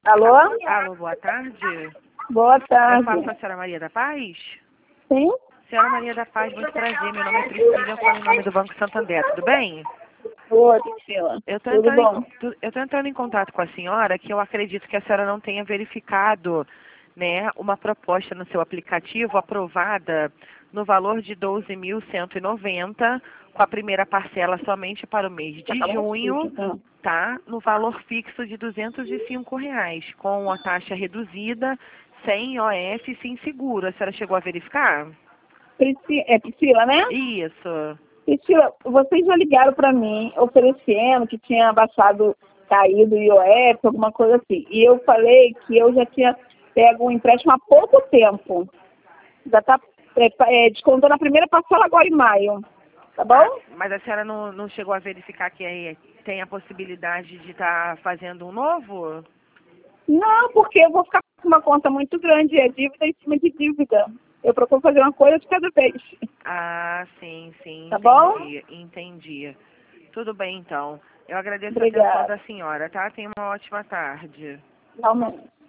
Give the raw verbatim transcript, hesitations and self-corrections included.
Alô? Alô, boa tarde. Boa Eu tarde. falo com a senhora Maria da Paz? Sim? Senhora Maria da Paz, muito prazer. Meu nome é Priscila, eu falo em nome do Banco Santander, tudo bem? Oi, Priscila. Eu tô Tudo entrando em, bom? tu- eu tô entrando em contato com a senhora, que eu acredito que a senhora não tenha verificado, né, uma proposta no seu aplicativo aprovada no valor de doze mil cento e noventa, com a primeira parcela somente para o mês de junho, tá? No valor fixo de duzentos e cinco reais, com a taxa reduzida, sem I O F e sem seguro. A senhora chegou a verificar? Prisci- É Priscila, né? Isso. Priscila, vocês já ligaram para mim oferecendo que tinha baixado, caído o I O F, alguma coisa assim. E eu falei que eu já tinha pego um empréstimo há pouco tempo. Já está é, pa- é, descontando a primeira parcela agora em maio. Tá Ah, bom? mas a senhora não, não chegou a verificar que aí tem a possibilidade de estar fazendo um novo? Não, porque eu vou ficar com uma conta muito grande, é dívida em cima de dívida. Eu procuro fazer uma coisa de cada vez. Ah, sim, sim, Tá bom? entendi, entendi. Tudo bem, então. Eu agradeço a atenção Obrigada. da senhora, tá? Tenha uma ótima tarde. Realmente.